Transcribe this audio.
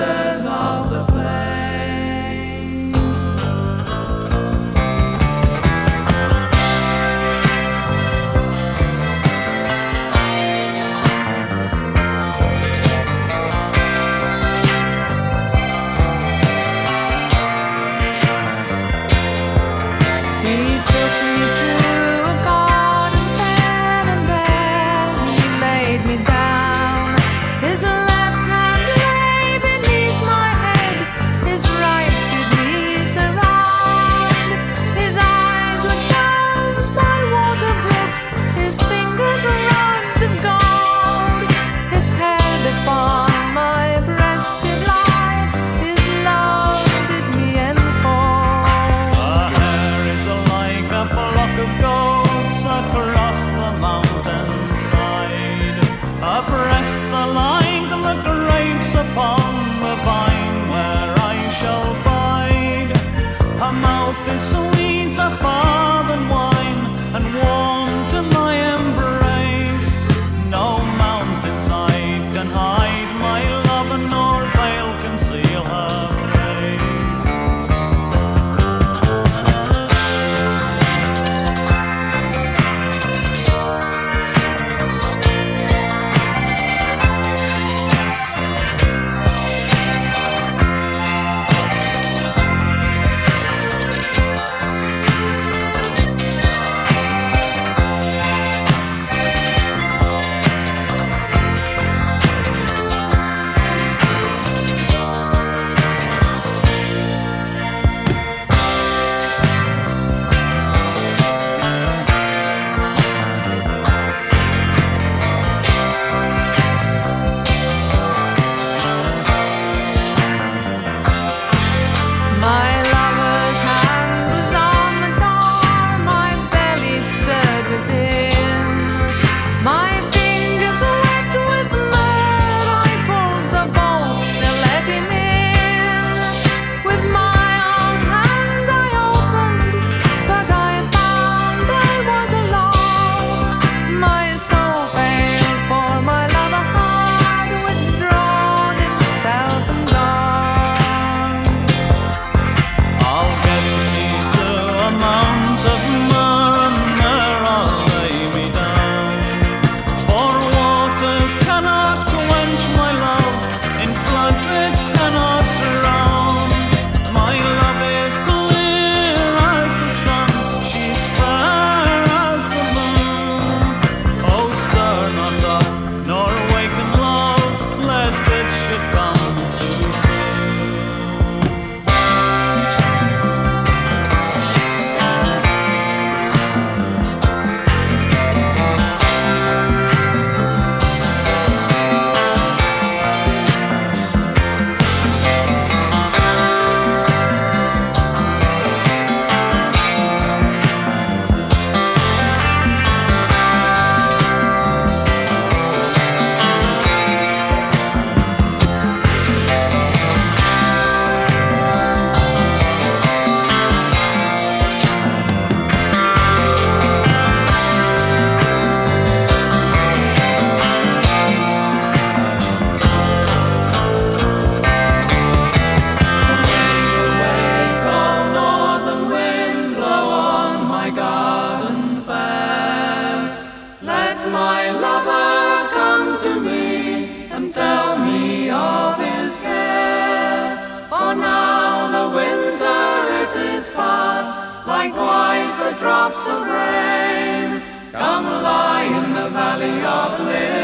waters of the plain. Upon the vine where I shall bide. Her mouth is sweeter far than wine, and warm to my embrace. No mountainside can hide my love, and nor veil conceal her face. My lover come to me and tell me of his care. For now the winter it is past, likewise the drops of rain. Come lie in the valley of Lynn.